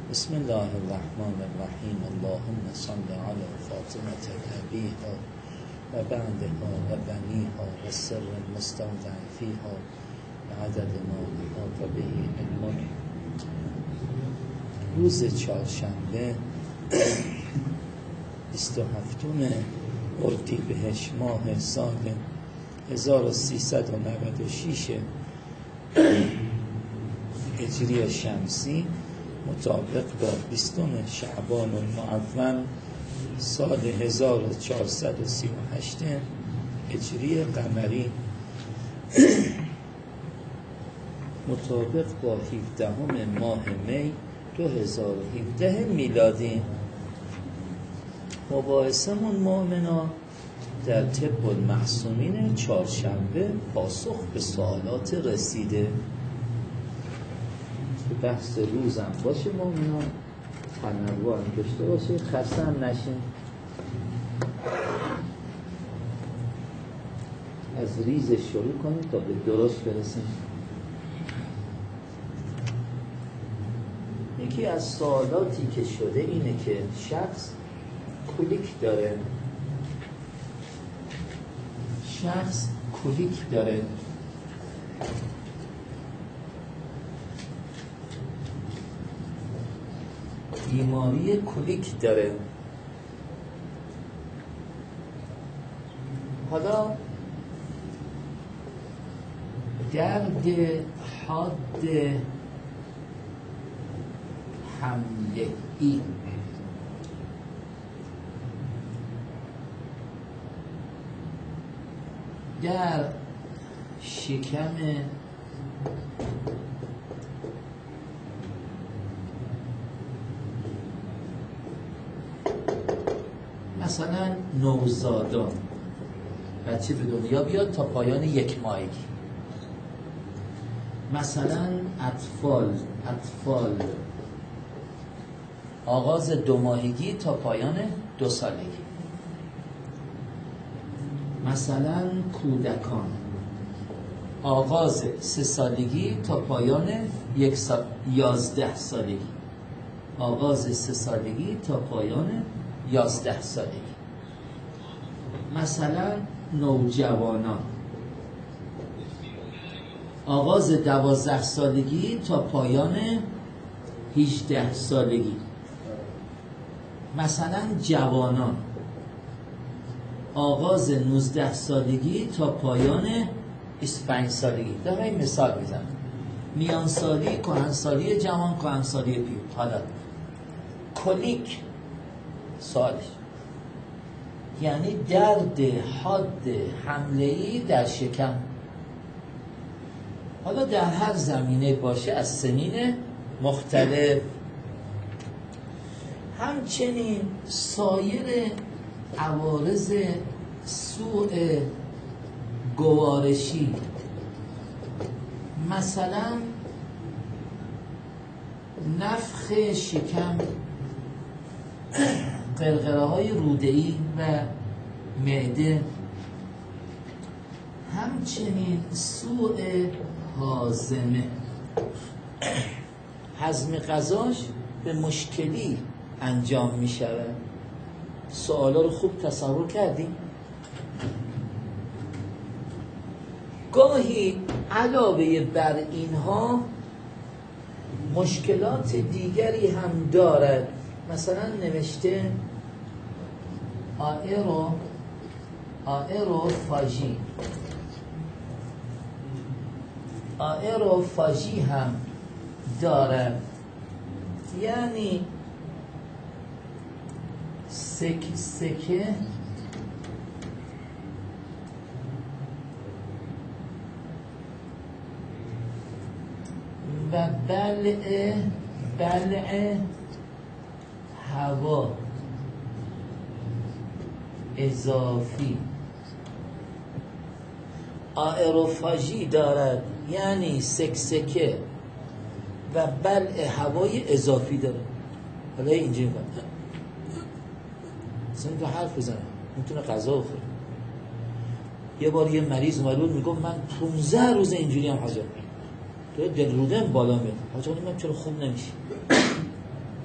بسم الله الرحمن الرحیم. اللهم صل علی فاطمة أبيها و بعدها و بنیها و سر المستودع فیها و عدد ما احاط به علمک. روز چهارشنبه 27 اردیبهشت ماه سال 1396 هجری شمسی مطابق با 20 شعبان المعظم سال 1438 هجری قمری مطابق با 17 ماه می 2017 میلادی. مباحثمون مؤمنا در طب المعصومین چهارشنبه پاسخ به سوالات رسیده. بحث روزم باشه مؤمنان، تنوع هم داشته باشه، خسته هم نشین. از ریزش شروع کنیم تا به درست برسیم. یکی از سوالاتی که شده اینه که شخص کولیک داره. بیماری کولیک داره. حالا درد حاد حمله‌ای در شکم مثلا نوزادان، بچه به دنیا بیاد تا پایان 1 ماهگی، مثلا اطفال آغاز 2 ماهگی تا پایان 2 سالگی، مثلا کودکان آغاز 3 سالگی تا پایان 11 سالگی، آغاز 3 سالگی تا پایان 11 سالگی، مثلا نوجوانان آغاز 12 سالگی تا پایان 18 سالگی، مثلا جوانان آغاز 19 سالگی تا پایان 25 سالگی. دارم مثال میزنم. میانسالی، کهنسالی جوان، کهنسالی پیر. حالا کولیک سالش یعنی درد حاد حمله‌ای در شکم. حالا در هر زمینه باشه، از سنین مختلف. همچنین سایر عوارض سوء گوارشی، مثلا نفخ شکم، قرقره‌های روده‌ای و معده، همچنین سوء هاضمه، هضم غذاش به مشکلی انجام می شود. سوالا رو خوب تصور کردیم. گاهی علاوه بر اینها مشکلات دیگری هم دارد. مثلا نوشته آئروفاژی هم دارد، یعنی سکه و بلع هوا اضافی. آئروفاژی دارد یعنی سکسکه و بلع هوای اضافی داره. حالا اینجوری کنه اصلا تو حرف بزنه، میتونه غذا بخوره. یه بار یه مریض معلول میگم من 15 روز اینجوری هم حاجت تو دل رودم بالا میاد. حاجت من چرا خوب نمیشی؟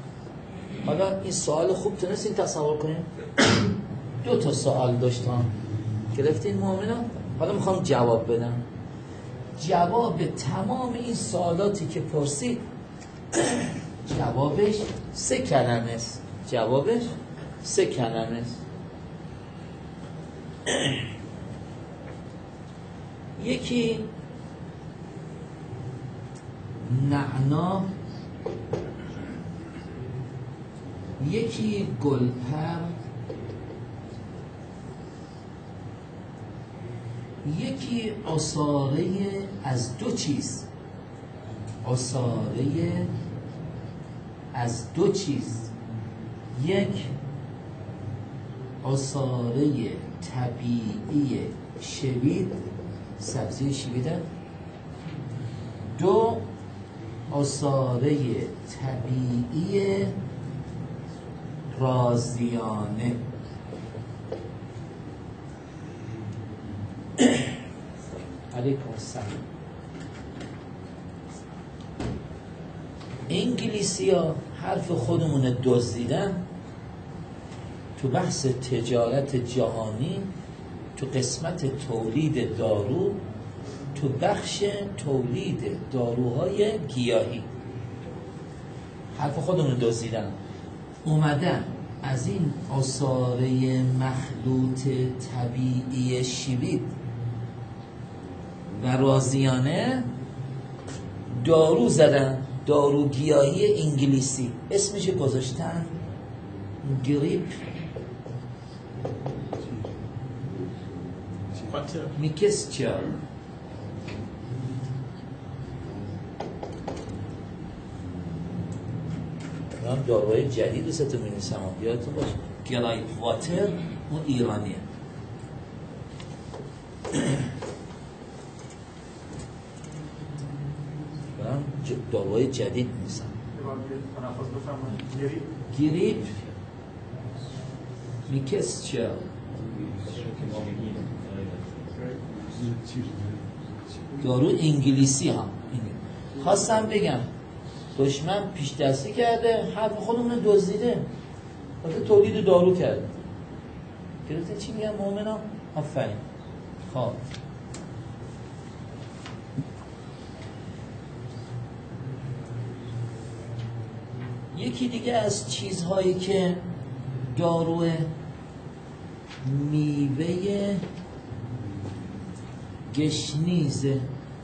حالا این سوال خوب تونستین تصور کنیم؟ 2 سوال داشتم گرفتین مؤمنان؟ حالا میخوام جواب بدم. جواب تمام این سوالاتی که پرسید جوابش 3 کلمه است. جوابش 3 کلمه است. یکی نعنا، یکی گلپر، یکی عصاره از 2 چیز. عصاره از 2 چیز. یک عصاره طبیعی شوید، سبزی شویده. 2 عصاره طبیعی رازیانه. علیکم السلام. انگلیسی ها حرف خودمون دزدیدن تو بحث تجارت جهانی، تو قسمت تولید دارو، تو بخش تولید داروهای گیاهی حرف خودمون دزدیدن. اومدن از این عصاره مخلوط طبیعی شوید و رازیانه دارو زدن، دارو گیاهی انگلیسی. اسمش گذاشتن گریپ میکسچر. من داروهای جدید ستون می‌نویسم یادتون باشه. گرایپ واتر اون ایرانیه. من داروهای جدید می‌نویسم. گریپ میکسچر. دارو انگلیسی ها. خواستم بگم دشمن پیش دستی کرده، حرف خودمون دزدیده، واسه تولید دارو کرده. گرفته چی میگم مؤمنان؟ آفرین. خب یکی دیگه از چیزهایی که دارو میوه گشنیزه.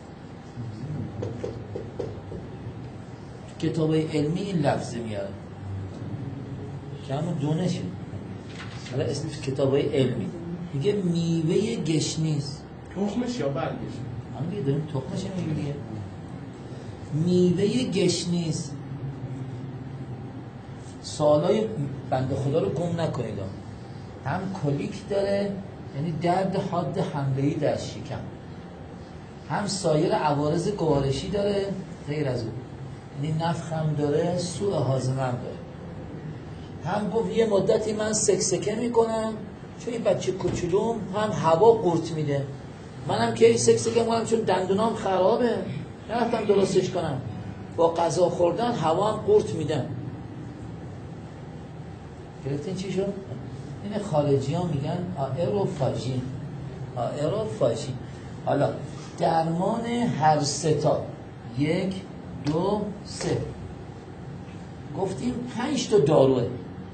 کتابای علمی این لفظ میاره که همون دونشه. حالا اسمش کتابای علمی میگه میوه گشنیز. تخمش یا برگش؟ هم دیگه داریم تخمش میگه دیگه. میوه گشنیز. سوالای بنده خدا رو گم نکنید. هم کلیک داره، یعنی درد حاد حمله‌ای در شکم، هم سایر عوارض گوارشی داره غیر از اون، یعنی نفخ هم داره، سوء هاضمه هم داره. هم گفت یه مدتی من سکسکه میکنم چون این بچه کوچولوم هم هوا قورت میده، منم که سکسکه میکنم چون دندونام خرابه نرفتم درستش کنم، با غذا خوردن هوا هم قورت میدم. گرفتین چی شد؟ این خارجی ها میگن آئروفاژی. آئروفاژی. حالا درمان هر 3 تا 1 2 3 گفتیم 5 تا داروه.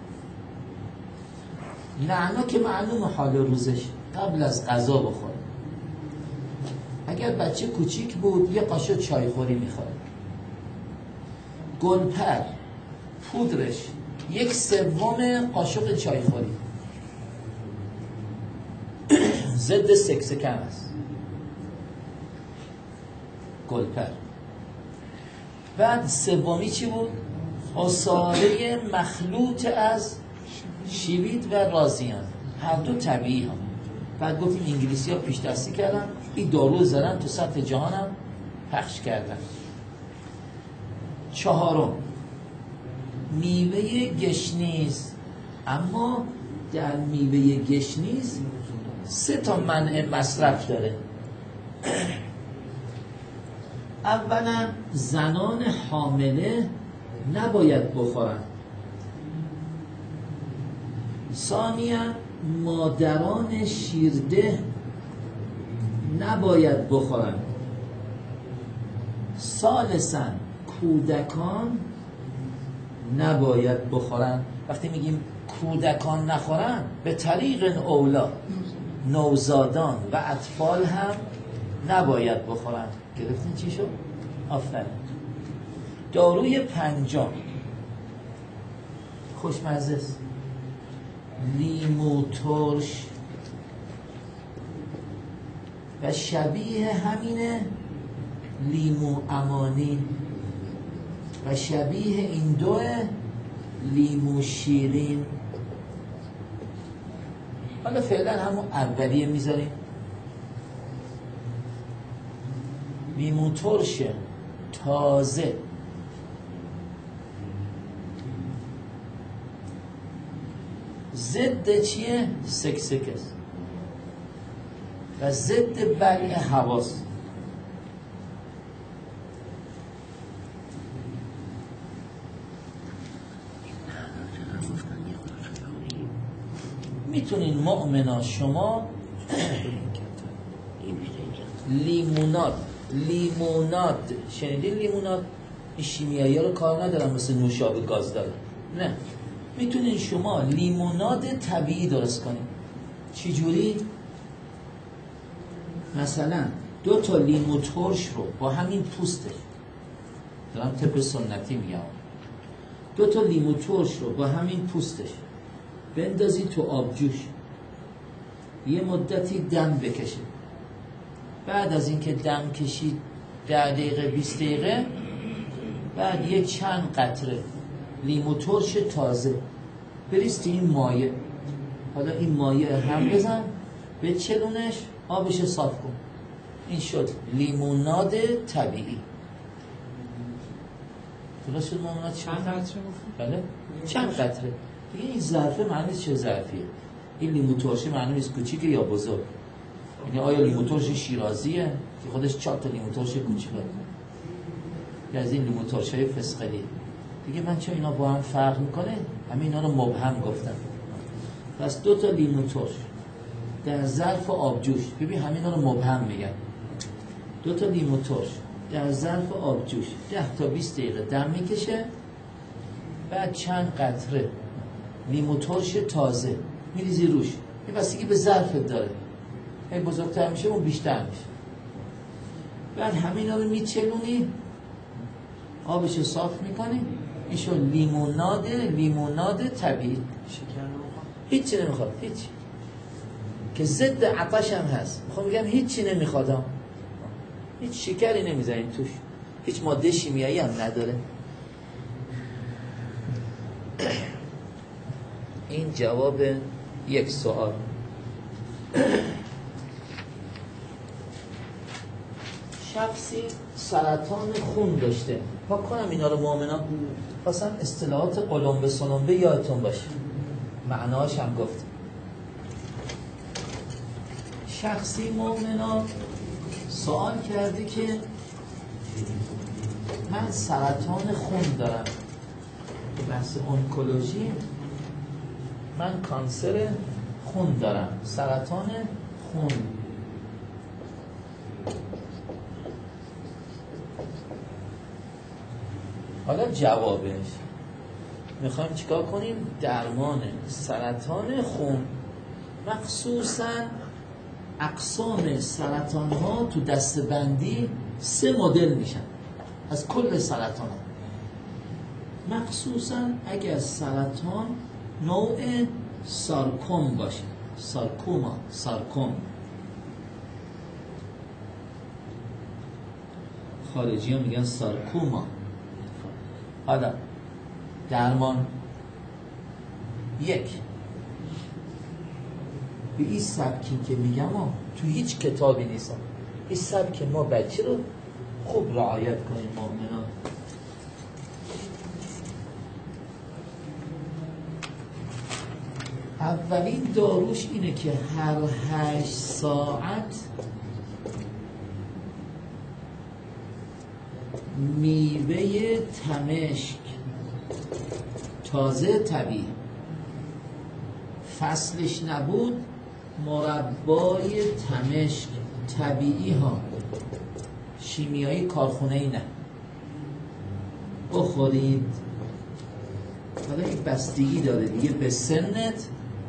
نعنا که معلوم حال روزش قبل از غذا بخوره. اگر بچه کوچیک بود یه قاشق چایخوری میخوره. گلپر پودرش 1/3 قاشق چایخوری. ضد سکسکن است گلپر. بعد سومی چی بود؟ عصاره مخلوط از شوید و رازیان، هر دو طبیعی هم. بعد گفتیم انگلیسی ها پیش دستی کردن، این دارو زدن تو سطح جهان هم پخش کردن. 4 میوه گشنیز. اما در میوه گشنیز 3 تا منع مصرف داره. اولا زنان حامله نباید بخورن. ثانیاً مادران شیرده نباید بخورن. ثالثاً کودکان نباید بخورن. وقتی میگیم کودکان نخورن، به طریق اولا نوزادان و اطفال هم نباید بخورن. گرفتین چی شد؟ آفرین. داروی پنجم خوشمزه است، لیمو ترش و شبیه همینه لیمو امانی و شبیه این دوه لیمو شیرین. حالا فعلا همون اولیه میذاریم. لیمو ترش تازه ضد چیه؟ سکسکه و ضد بلع حواس. میتونین مؤمنا شما لیموناد شنیدین؟ لیموناد این شیمیایی ها رو کار ندارن، مثل نوشابه گاز داره. نه، میتونین شما لیموناد طبیعی درست کنین. چی جوری؟ مثلا 2 تا لیمو ترش رو با همین پوستش، دارم طب سنتی میگم، 2 تا لیمو ترش رو با همین پوستش بندازی تو آبجوش، یه مدتی دم بکشه. بعد از اینکه دم کشید 10 دقیقه 20 دقیقه، بعد یه چند قطره لیمو ترش تازه بریستی این مایه. حالا این مایه هم بزن به چلونش، آبش صاف کن. این شد لیموناد طبیعی. درست شد لیموناد؟ چند قطره گفتیم؟ بله چند قطره دیگه. این ظرفه معنی چه ظرفیه؟ این لیمو ترشه معنی نیست کوچیکه یا بزرگ. یعنی آیا لیمو ترش شیرازیه که خودش 4 تا لیمو ترش کوچیکه، یا از این لیمو ترشای فسقلی دیگه؟ من چه اینا با هم فرق میکنه؟ همه اینا رو مبهم گفتم. پس 2 تا لیمو ترش در ظرف آبجوش، ببین همینا رو مبهم میگن. 2 تا لیمو ترش در ظرف آبجوش 10 تا 20 دقیقه دم میکشه. بعد چند قطره لیمو ترش تازه میریزی روش. این بستگی به ظرفت داره، هی بزرگتر میشه اون بیشتر میشه. بعد همینا رو میچلونی، آبش صاف میکنی. این شد لیموناد طبیعی. شکر نمیخواد؟ هیچی نمیخواد، هیچی. که ضد عطش هم هست. میخوام بگم هیچی نمیخواد، هیچ شکری نمیزنید توش، هیچ ماده شیمیایی هم نداره. این جواب یک سوال. شخصی سرطان خون داشته. پاک کنم اینا رو مؤمنا، خواستم اصطلاحات قلمبه سلمبه یادتون باشه، معناش هم گفت. شخصی مؤمنا سوال کرده که من سرطان خون دارم، که بحث اونکولوژی، من کانسر خون دارم، سرطان خون. حالا جوابش میخوایم چیکار کنیم؟ درمان سرطان خون، مخصوصاً اقسام سرطان ها تو دسته‌بندی 3 مدل میشن از کل سرطان ها. مخصوصاً اگر سرطان نوع سارکوم باشه، سارکوم، خارجی ها میگن سارکوما. حالا درمان 1 به این سبکی که میگم تو هیچ کتابی نیست. این سبک ما بچه رو خوب رعایت کنیم مؤمنان. اولین داروش اینه که هر 8 ساعت میوه تمشک تازه طبیعی فصلش نبود مربای تمشک طبیعی ها، شیمیایی کارخونه‌ای نه، بخورید. حالا این بستگی داره دیگه به سنت،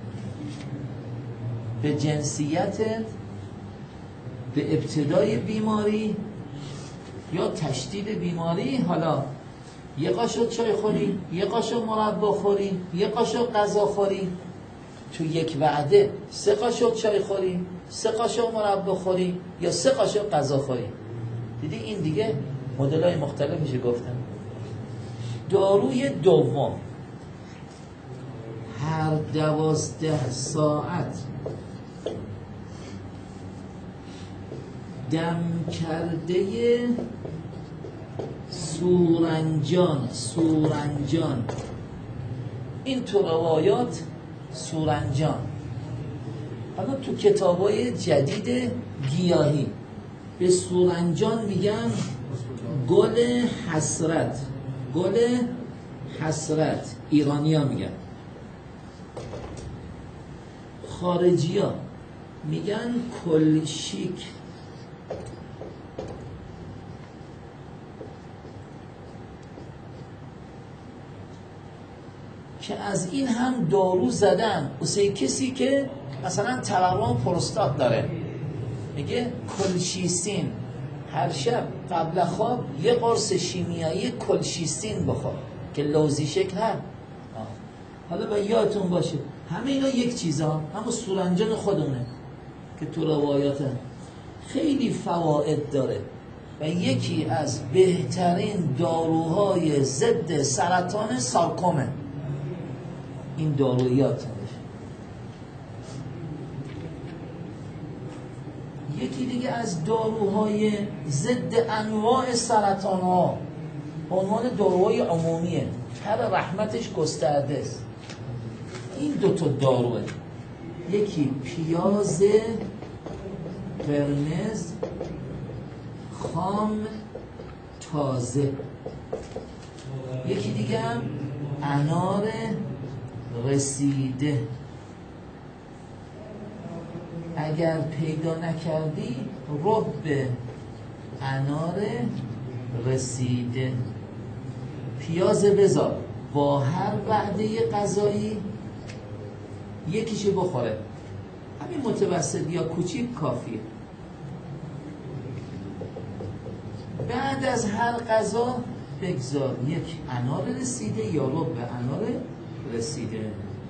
به جنسیتت، به ابتدای بیماری یا تشدید بیماری. حالا یه قاشق چای خوری، یه قاشق مربا خوری، یه قاشق غذا خوری، تو یک وعده 3 قاشق چای خوری، 3 قاشق مربا خوری یا 3 قاشق غذا خوری. دیدی این دیگه مدل‌های مختلفش گفتم. داروی دوم هر 12 ساعت دم کرده سورنجان، این تو روایات سورنجان. حالا تو کتابای جدید گیاهی به سورنجان میگن گل حسرت، ایرانی ها میگن. خارجی ها میگن کلشیک. که از این هم دارو زدن واسه کسی که مثلا تورم پروستات داره، میگه کلشیستین هر شب قبل خواب یه قرص شیمیایی کلشیستین بخور که لوزی شکل هست. حالا باید یادتون باشه همه اینا یک چیزا، همون سورنجان خودمونه که تو روایات خیلی فواید داره و یکی از بهترین داروهای ضد سرطان سارکومه این دارویات. یکی دیگه از داروهای ضد انواع سرطان ها به عنوان داروهای عمومیه، هر رحمتش گسترده است. این 2 تا داروه، یکی پیاز قرمز خام تازه، یکی دیگه هم انار رسیده. اگر پیدا نکردی رب انار رسیده، پیاز بذار با هر وعده غذایی یکیشو بخوره، همین متوسط یا کوچیک کافیه. بعد از هر غذا بگذار یک انار رسیده یا رب انار رسیده.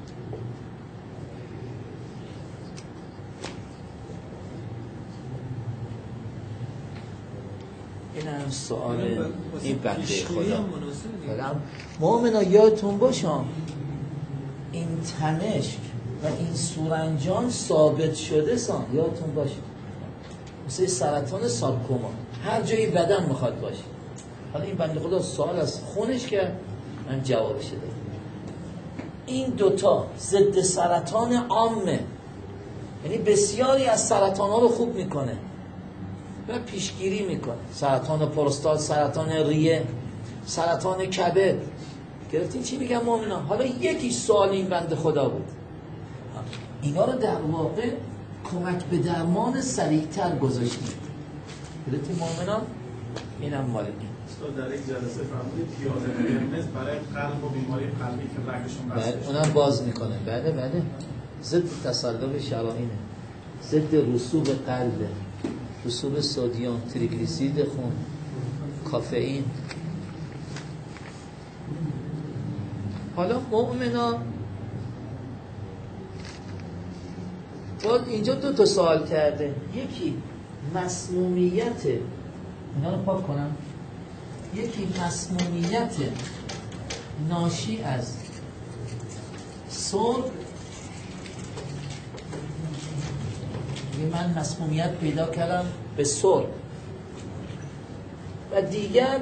این هم سوال این بنده خدا. مؤمنا یادتون باشم این تمشک و این سورنجان ثابت شده سان، یادتون باشه مثل سرطان سارکوما هر جایی بدن میخواد باشه. حالا این بنده خدا سوال از خونش کرد، من جوابش دادم. این 2 تا ضد سرطان عامه، یعنی بسیاری از سرطان ها رو خوب میکنه و پیشگیری میکنه. سرطان پروستات، سرطان ریه، سرطان کبد. گرفتین چی میگم مؤمنا؟ حالا یکی سوال این بنده خدا بود، اینا رو در واقع کمک به درمان سریعتر گذاشتیم. گرفتین مؤمنا؟ اینم مال این. در یک جلسه فرمودید پیاز قرمز برای قلب و بیماری قلبی که رگشون بسته شده. اونم باز میکنه. بله ضد تصلب شرائینه، ضد رسوب قلبه، رسوب سدیم، تریگلیسیرید خون، کافئین. حالا مؤمنا باید اینجا 2 تا سوال کرده، یکی مسمومیت، اینا رو پاک کنم، یکی مسمومیت ناشی از سرب، من مسمومیت پیدا کردم به سرب، و دیگر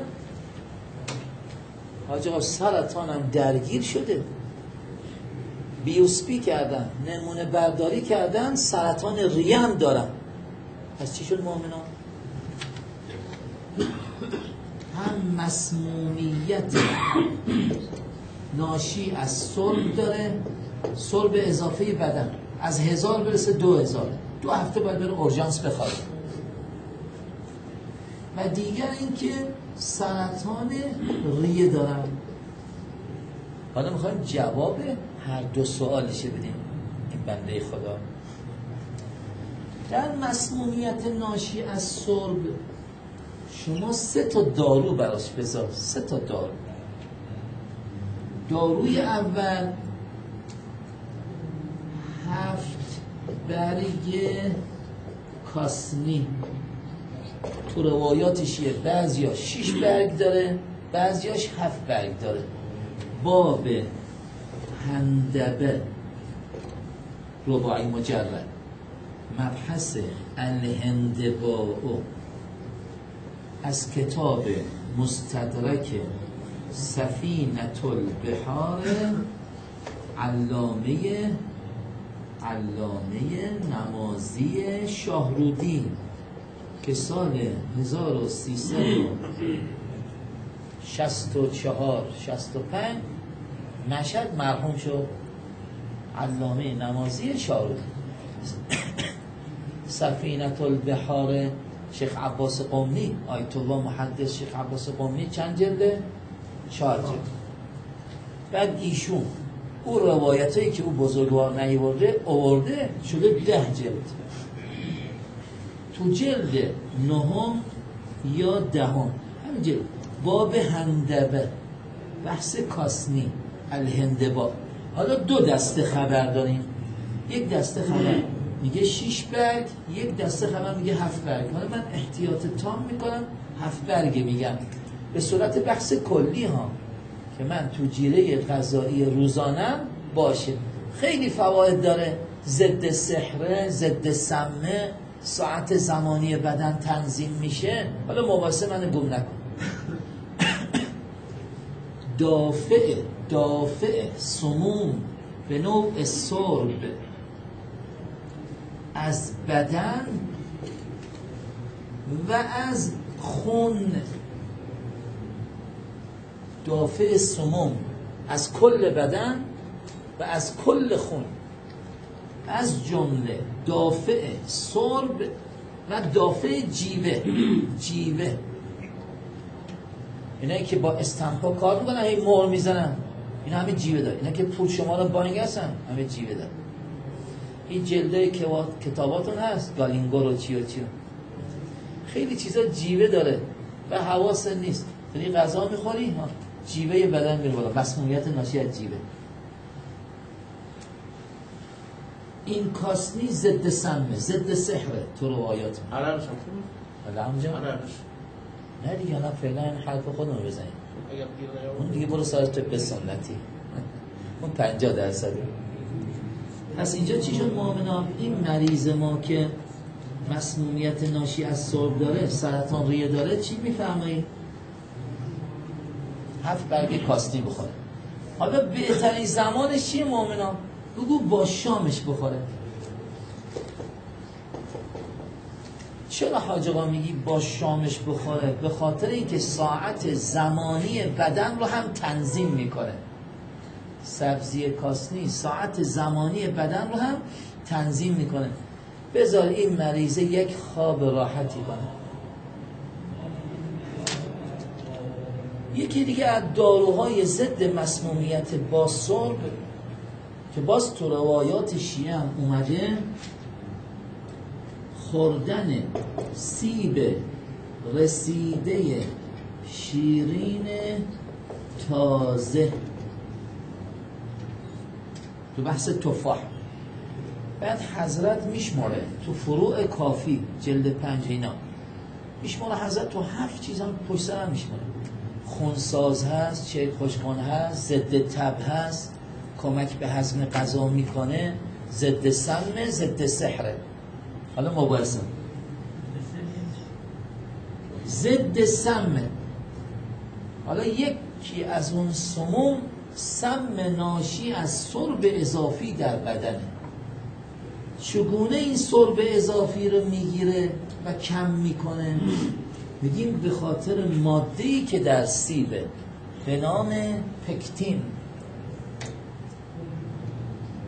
حاجی آقا سرطانم درگیر شده، بیوسپی کردن، نمونه برداری کردن، سرطان ریه هم دارم. پس چی شد مؤمنان؟ هم مسمومیت ناشی از سرب داره، سرب اضافه بدن از 1000 برسه 2000، 2 هفته باید بره اورژانس بخواد. و دیگر اینکه سرطان ریه دارن. حالا میخوایم جواب هر دو سوالشه بدیم این بنده خدا. در مسمومیت ناشی از سرب شما 3 تا دارو براش بذار. 3 تا دارو. داروی اول 7 برگ کاسنی، تو روایاتشیه، بعضیاش 6 برگ داره، بعضیاش 7 برگ داره. باب هندبه رباعی مجرد، مبحث الهندباء، از کتاب مستدرک سفینة البحار علامه نمازی شاهرودی که سال 1364 65 مشهد مرحوم شد. علامه نمازی شاهرودی. سفینة البحار شیخ عباس قمی، آیت الله محدث شیخ عباس قمی چند جلده؟ 4 جلد. بعد ایشون او روایتایی که او بزرگوار نیورده آورده شده 10 جلد. تو جلد 9 یا 10 همین جلد باب هندبه، بحث کاسنی، الهندباء. حالا 2 دسته خبر داریم. یک دسته خبر میگه 6 برگ، یک دسته خبر میگه 7 برگ. حالا من احتیاط تام میکنم 7 برگ میگم به صورت بحث کلی ها که من تو جیره غذایی روزانم باشه. خیلی فواید داره. ضد سحره، ضد سمه، ساعت زمانی بدن تنظیم میشه. حالا مباحثه من گم نکن. دافع سموم به نوع سرب از بدن و از خون. دافع سموم از کل بدن و از کل خون، از جمله دافع سرب و دافع جیوه. اینایی که با استمپا کار میکنن هی مهر میزنن، اینا همه جیوه داره. اینا که پول شما رو بانک هستن همه جیوه داره. این جلده کتاباتون هست، گالینگور و چی و چی، خیلی چیزا جیوه داره و حواس نیست. یعنی غذا میخوری جیوه بدن میره بالا، مسمومیت ناشی از جیوه. این کاسنی ضد سمه، ضد سحره تو روایات. عربش هم خوبه؟ الحمدلله. عربش نه دیگه، نه فعلا حرف خودمون بزنیم. اون دیگه برو سر طب سنتی، اون 50%. پس اینجا چی شد مؤمنان؟ این مریض ما که مسمومیت ناشی از سرب داره، سرطان ریه داره، چی میفرمایید؟ 7 برگ کاسنی بخوره. حالا بهترین زمانش چیه مؤمنان؟ بگو با شامش بخوره. چرا حاج آقا میگی با شامش بخوره؟ به خاطر اینکه ساعت زمانی بدن رو هم تنظیم میکنه. سبزی کاسنی ساعت زمانی بدن رو هم تنظیم میکنه. بذار این مریضه یک خواب راحتی کنه. یکی دیگه از داروهای ضد مسمومیت با سرب که باز تو روایات شیعه هم اومده، خوردن سیب رسیده شیرین تازه، تو بحث تفاح. بعد حضرت میشماره تو فروع کافی جلد 5 اینا میشماره حضرت تو 7 چیز هم پشت سر هم میشماره. خونساز هست، چه خوشکن هست، ضد تب هست، کمک به هضم غذا میکنه، ضد سم، ضد سحره. حالا مبارزه ضد سم. حالا یکی از اون سموم سم ناشی از سرب اضافی در بدنه. چگونه این سرب اضافی رو میگیره و کم میکنه؟ میگیم به خاطر ماده‌ای که در سیبه به نام پکتین.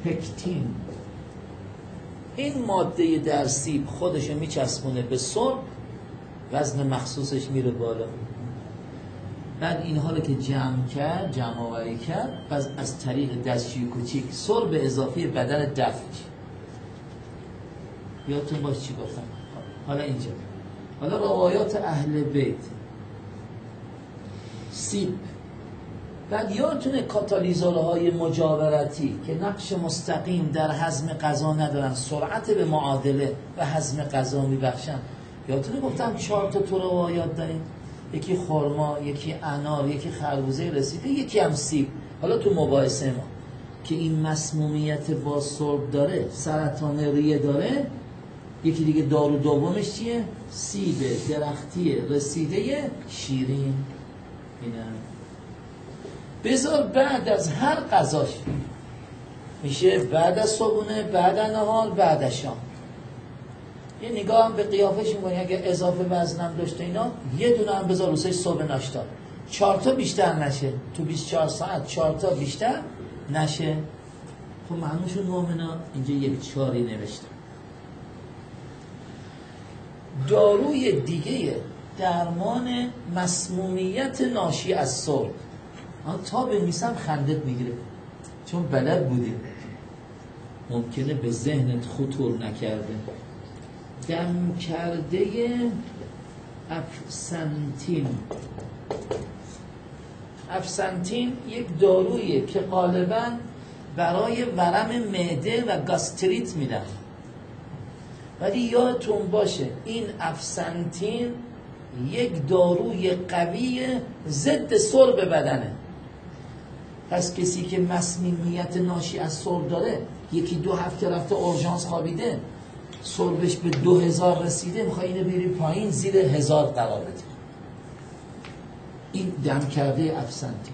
پکتین. این ماده در سیب خودشو میچسبونه به سرب، وزن مخصوصش میره بالا. بعد اینها رو که جمع آوری کرد، پس از طریق دستشویی کوچیک سرب اضافی بدن دفع میشه. یادتون باشه چی گفتم. حالا اینجا، حالا روایات اهل بیت سیب. بعد یادتونه کاتالیزورهای مجاورتی که نقش مستقیم در هضم غذا ندارن، سرعت به معادله و هضم غذا میبخشن. یادتونه گفتم 4 تا تو روایات داریم، یکی خرما، یکی انار، یکی خربوزه رسیده، یکی هم سیب. حالا تو مباحثه ما که این مسمومیت با سرب داره، سرطان ریه داره، یکی دیگه دارو دومش چیه؟ سیب درختی رسیده شیرین. اینه بذار بعد از هر غذاش میشه، بعد از صبحونه، بعد از نهار، بعد از شام. یه نگاه هم به قیافش میکنی، اگه اضافه وزنم داشته اینا، یه دونه هم بذار روسش صبح ناشتا، 4 تا بیشتر نشه تو 24 ساعت، 4 تا بیشتر نشه. خب معنوشون مومنا اینجا یک 4 نوشته. داروی دیگه درمان مسمومیت ناشی از سرب، تا بنویسم خندت میگیره چون بلد بودی، ممکنه به ذهنت خطور نکرده. دم کرده افسنتین. افسنتین یک دارویه که غالباً برای ورم معده و گاستریت میدن، ولی یادتون باشه این افسنتین یک داروی قوی ضد سرب بدنه. پس کسی که مسمومیت ناشی از سرب داره، 1-2 هفته رفته اورژانس خوابیده، سربش به 2000 رسیده، میخوای اینو بری پایین زیر 1000 قرار بده. این دم کرده افسنتین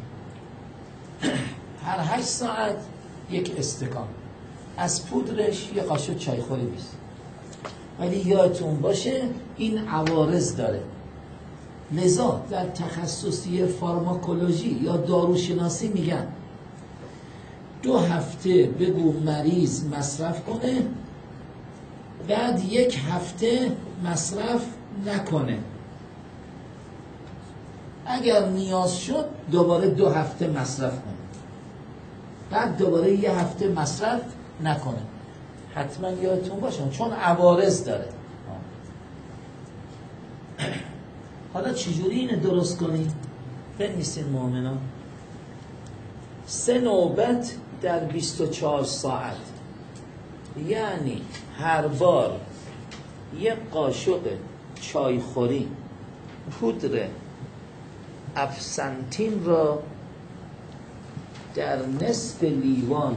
هر 8 ساعت 1 استکان، از پودرش یه قاشق چایخوری بیست. ولی یادتون باشه این عوارض داره، لذا در تخصصی فارماکولوژی یا داروشناسی میگن 2 هفته بگو مریض مصرف کنه، بعد 1 هفته مصرف نکنه، اگر نیاز شد دوباره 2 هفته مصرف کنه، بعد دوباره 1 هفته مصرف نکنه. حتما یادتون باشه چون عوارض داره. حالا چجوری اینو درست کنیم؟ بنویسین مؤمنان. 3 نوبت در 24 ساعت، یعنی هر بار 1 قاشق چایخوری پودر افسنتین را در نصف لیوان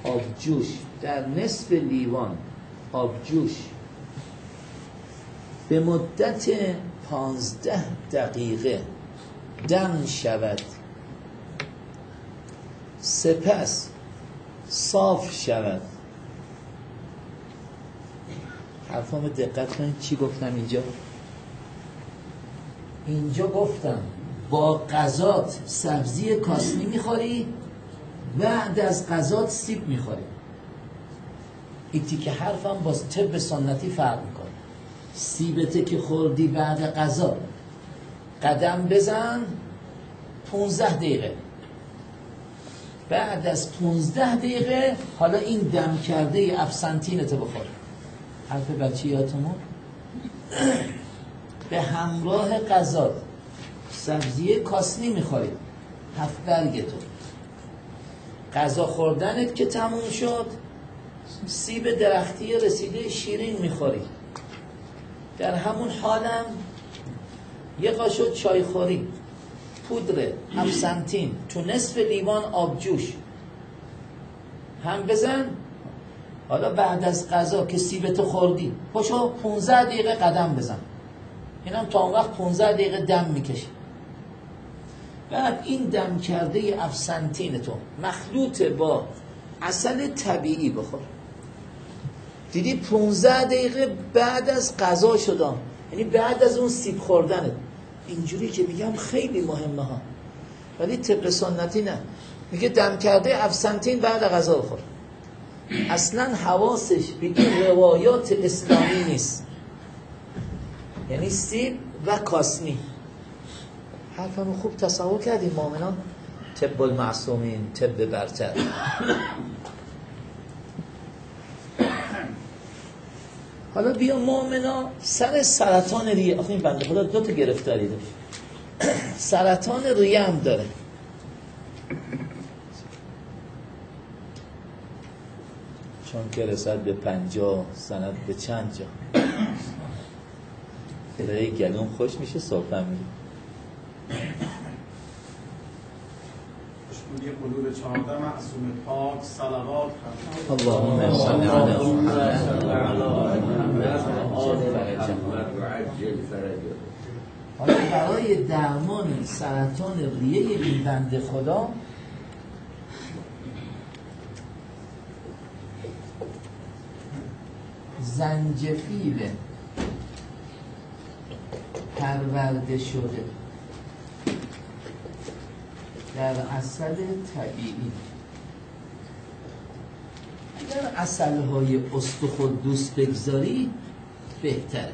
آب جوش به مدت 15 دقیقه دم شود، سپس صاف شود. حرفامو دقت کنید چی گفتم اینجا گفتم با غذات سبزی کاسنی میخوری، بعد از غذات سیب میخوری. این تیکه حرفم با طب سنتی فرق میکنه. سیبته که خوردی بعد غذا قدم بزن 15 دقیقه، بعد از 15 دقیقه حالا این دم کرده افسنتینتو بخور. حرف بچه یادتونه؟ به همراه غذا سبزی کاسنی میخوری، 7 برگتو. غذا خوردنت که تموم شد، سیب درختی رسیده شیرین میخوری. در همون حالم 1 قاشق چایخوری پودر افسنتین تو نصف لیوان آب جوش هم بزن. حالا بعد از غذا که سیبت خوردی پاشو 15 دقیقه قدم بزن، اینم تا اون وقت 15 دقیقه دم میکشه. بعد این دم کرده افسنتین تو مخلوط با عسل طبیعی بخور. دیدی 15 دقیقه بعد از غذا شدم، یعنی بعد از اون سیب خوردنه. اینجوری که میگم خیلی مهمه ها، ولی طب سنتی نه، میگه دم کرده افسنتین بعد غذا بخور. اصلا حواسش به این روایات اسلامی نیست، یعنی سیب و کاسنی. حرفمو خوب تصور کردیم مؤمنان؟ طب المعصومین، طب برتر. حالا بیا مؤمنا سر سرطان ریه. آخه این بنده خدا 2 تا گرفتاری داشت. سرطان ریه هم داره. چون که رسد به 50 سند به چند جا برای گلوم خوش میشه صبح هم میره. خوشبودی قلوب 14 معصوم پاک صلوات اللهم صل علی محمد. حالا برای درمان سرطان ریه این بنده خدا زنجفیل پرورده شده در عسل طبیعی، اگر عسل‌های استخوان‌دوس بگذاری بهتره.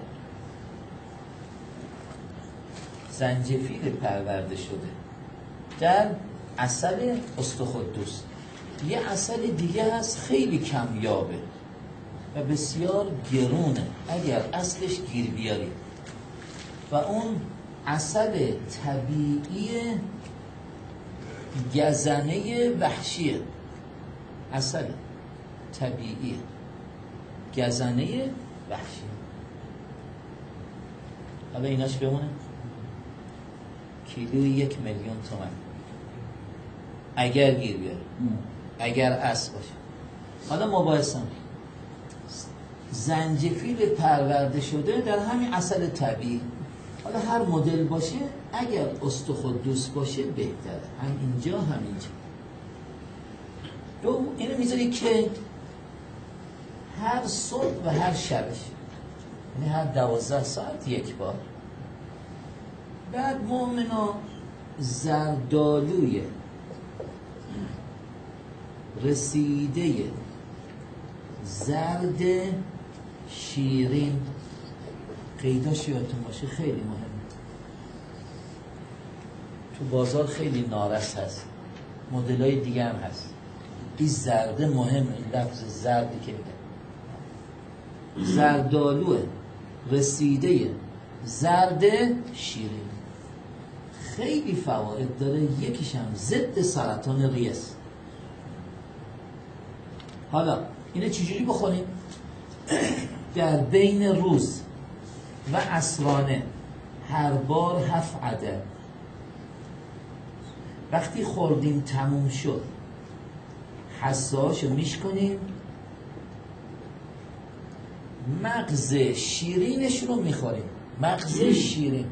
زنجفیل پرورده شده در عسل استخوان‌دوس. یه عسل دیگه هست خیلی کمیابه و بسیار گرونه اگر اصلش گیر بیاری، و اون عسل طبیعی گزنه وحشیه. عسل طبیعی گزنه وحشی. حالا ایناش بمونه کیلوی 1 میلیون تومان اگر گیر بیاره، اگر اصل باشه. حالا مباحثم زنجفیل پرورده شده در همین عسل طبیعی. حالا هر مدل باشه، اگر استخوان‌دوس باشه بهتره، هم اینجا هم اینجا. اینو میذاری که هر صبح و هر شبش، یعنی هر 12 ساعت 1 بار. بعد مؤمنا زردآلوی رسیده زرد شیرین، قیداش یادتون باشه خیلی مهمه. تو بازار خیلی نارس هست، مدلای دیگه هم هست. این زرده مهمه، این لفظ زردی که میگه زردآلو رسیده زرد شیرین خیلی فواید داره. یکیش هم ضد سرطان ریه است. حالا اینو چجوری بخوریم؟ در بین روز و عصرانه هر بار 7 عدد. وقتی خوردیم تموم شد حساشو میشکنیم، مغز شیرینش رو میخوریم. مغز شیرین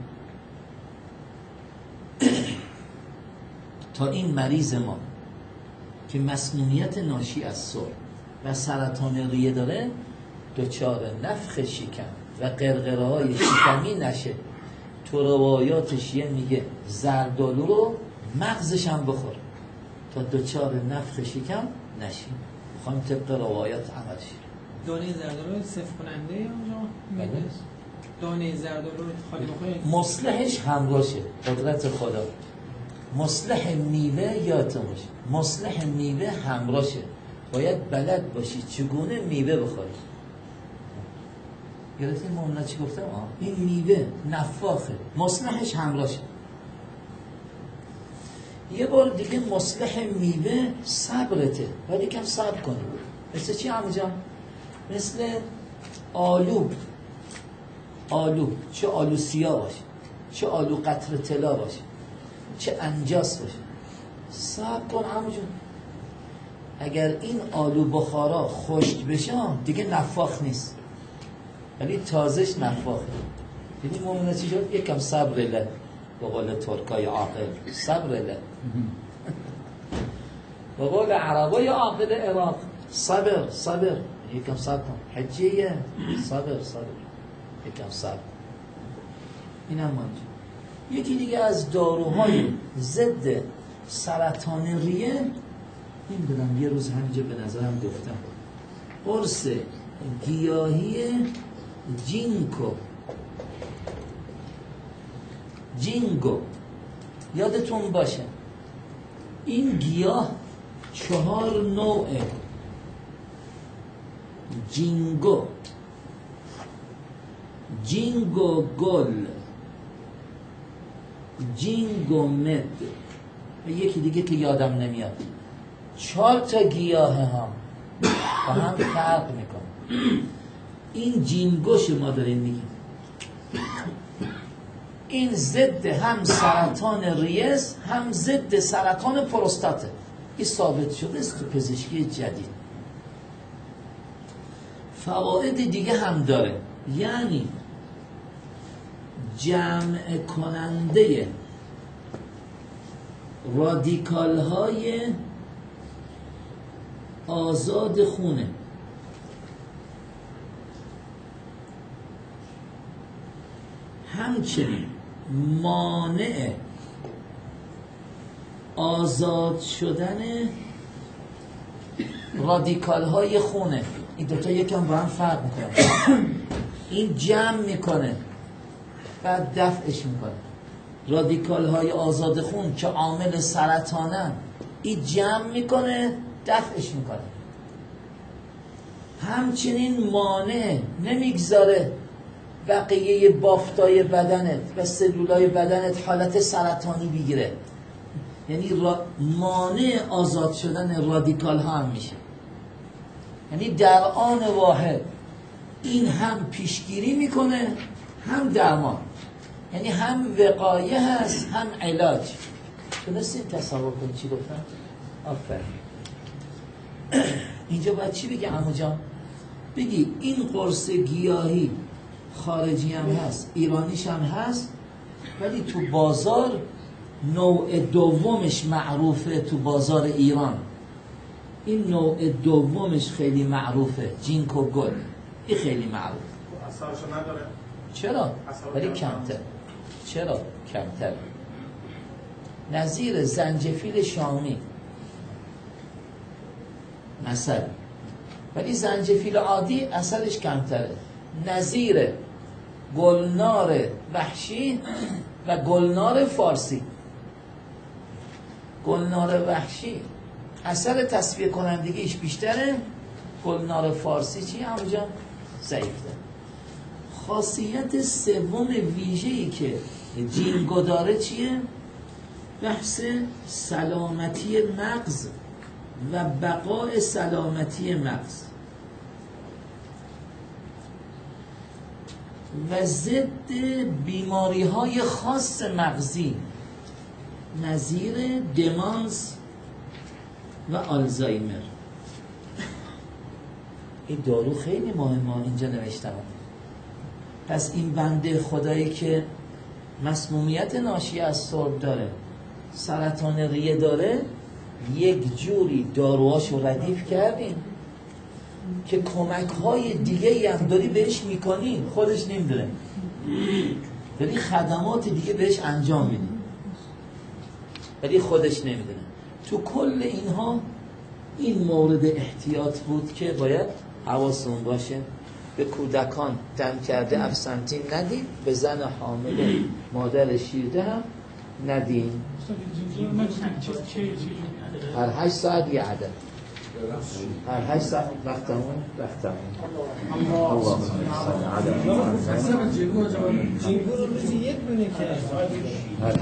تا این مریض ما که مسمومیت ناشی از سر و سرطان ریه داره دچار نفخ شکم و قرقره های شکمی نشه. تو روایاتش یه میگه زردآلو رو مغزش هم بخور تا دچار نفخ شکم نشی. میخوایم طبق روایات عمل شیم. دانه زردآلو صفر کننده اونجا میده؟ دانه زردآلو خالی بخورید؟ مصلحش همراشه، قدرت خدا. مصلح میوه یادتون باشه، مصلح میوه همراشه. باید بلد باشی چگونه میوه بخوری. گرفتین مومنا چی گفتم؟ این میوه نفاخه، مصلحش همراشه. یه بار دیگه مصلح میوه صبرته، ولی کم صبر کنی. مثل چی عمو جان؟ مثل آلو. چه آلو سیاه باشه، چه آلو قطر طلا باشه، چه انجاس باشه، صبر کن عمو جان. اگر این آلو بخارا خشک بشه دیگه نفاخ نیست، ولی تازش نفاخه. دیدی مومنه چی شد؟ یکم صبر له، به قول ترکای عاقل صبر له، به قول عربای عاقل عراق صبر. یکم صبر کن. حجیه صبر یکم صبر. این هم مانجا. یکی دیگه از داروهای ضد سرطان ریه این بدم، یه روز همینجا به نظرم گفتم قرص گیاهی جینگو یادتون باشه این گیاه 4 نوعه. جینگو گل، جینگو مد، یکی دیگه که یادم نمیاد. 4 تا گیاه ها با هم فرق میکنه. این جینگوش ما داریم میگیم، این ضد هم سرطان ریز هم ضد سرطان پروستاته. این ثابت شده است تو پزشکی جدید. فواید دیگه هم داره، یعنی جمع کننده رادیکال های آزاد خونه، همچنین مانع آزاد شدن رادیکال های خونه. این دوتا یکم با هم فرق میکنه. این جمع میکنه بعد دفعش میکنه. رادیکال های آزاد خون که عامل سرطانن، این جمع میکنه دفعش میکنه. همچنین مانع نمیگذاره بقیه بافتای بدنت و سلولای بدنت حالت سرطانی بگیره، یعنی مانع آزاد شدن رادیکال ها هم میشه. یعنی در آن واحد این هم پیشگیری میکنه هم درمان، یعنی هم وقایه هست هم علاج. تونستین تصور کنید چی گفتم؟ آفرین. اینجا باید چی بگی عمو جان؟ بگی این قرص گیاهی خارجی هم هست، ایرانیش هم هست، ولی تو بازار نوع دومش معروفه. تو بازار ایران این نوع دومش خیلی معروفه، جینکو گل. این خیلی معروف. اثرشو نداره؟ چرا؟ ولی کمتر. چرا کمتر؟ نظیر زنجفیل شامی مثلا، ولی زنجفیل عادی اثرش کمتره. نظیر گلنار وحشی و گلنار فارسی. گلنار وحشی اثر تصفیه کنندگیش بیشتره، گلنار فارسی چی همونجا ضعیفه. خاصیت سوم ویژه‌ای که جینگو داره چیه؟ بحث سلامتی مغز و بقای سلامتی مغز و ضد بیماری‌های خاص مغزی نظیر دمانس و آلزایمر. این دارو خیلی مهمه، اینجا نوشتم. پس این بنده خدایی که مسمومیت ناشی از سرب داره، سرطان ریه داره، یک جوری داروهاشو ردیف کردیم که کمک‌های دیگه هم داری بهش میکنی، خودش نمیدونه، ولی خدمات دیگه بهش انجام میدی ولی خودش نمیدونه. تو کل اینها این مورد احتیاط بود که باید حواسمون باشه. به کودکان دم کرده افسنتین ندیم، به زن حامل مادر شیرده هم ندیم. هر 8 ساعت یه عدد، هر 8 ساعت وقتمون الله صل علی محمد. جینگو رو روزی 1 دونه که